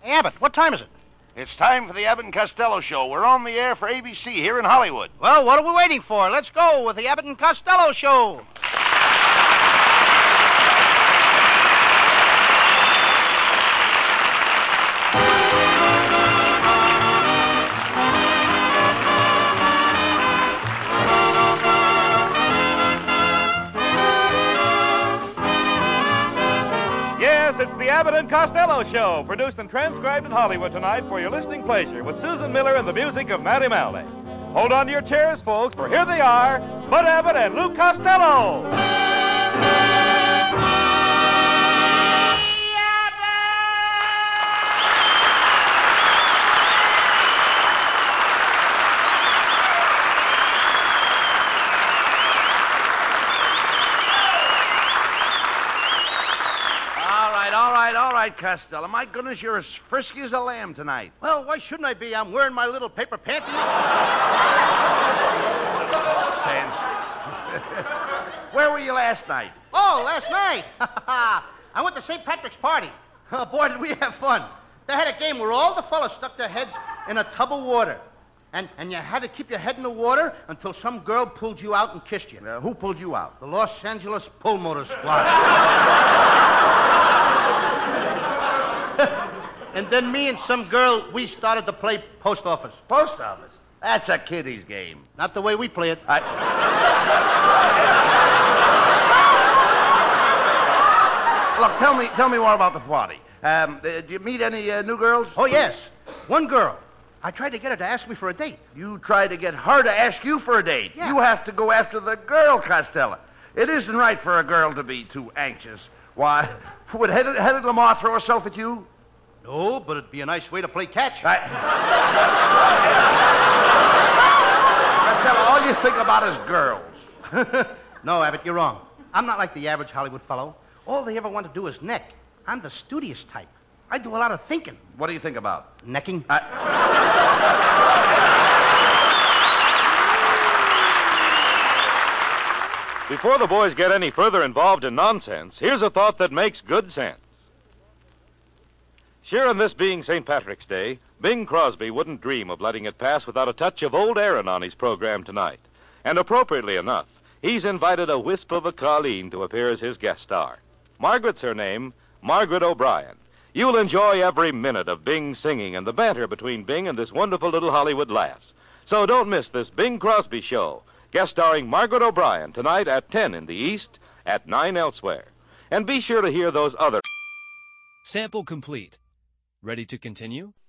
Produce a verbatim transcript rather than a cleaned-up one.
Hey, Abbott, what time is it? It's time for the Abbott and Costello Show. We're on the air for A B C here in Hollywood. Well, what are we waiting for? Let's go with the Abbott and Costello Show. Yes, it's the Abbott and Costello Show, produced and transcribed in Hollywood tonight for your listening pleasure with Susan Miller and the music of Matty Malley. Hold on to your chairs, folks, for here they are, Bud Abbott and Lou Costello. All right, Costello. My goodness, you're as frisky as a lamb tonight. Well, why shouldn't I be? I'm wearing my little paper panties. Nonsense. Where were you last night? Oh, last night? I went to Saint Patrick's party. Oh, boy, did we have fun. They had a game where all the fellas stuck their heads in a tub of water. And, and you had to keep your head in the water until some girl pulled you out and kissed you. Uh, who pulled you out? The Los Angeles Pull Motor Squad. And then me and some girl, we started to play post office. Post office? That's a kiddie's game. Not the way we play it. I... Look, tell me, tell me more about the party. Um, uh, did you meet any uh, new girls? Oh, yes. One girl. I tried to get her to ask me for a date. You tried to get her to ask you for a date? Yeah. You have to go after the girl, Costello. It isn't right for a girl to be too anxious. Why, would Hedy, Hedy Lamarr throw herself at you? No, but it'd be a nice way to play catch. I... Costello, all you think about is girls. No, Abbott, you're wrong. I'm not like the average Hollywood fellow. All they ever want to do is neck. I'm the studious type. I do a lot of thinking. What do you think about? Necking. I... Before the boys get any further involved in nonsense, here's a thought that makes good sense. Sure, in this being Saint Patrick's Day, Bing Crosby wouldn't dream of letting it pass without a touch of old Aaron on his program tonight. And appropriately enough, he's invited a wisp of a Colleen to appear as his guest star. Margaret's her name, Margaret O'Brien. You'll enjoy every minute of Bing singing and the banter between Bing and this wonderful little Hollywood lass. So don't miss this Bing Crosby show, guest starring Margaret O'Brien tonight at ten in the East, at nine elsewhere. And be sure to hear those other... Sample complete. Ready to continue?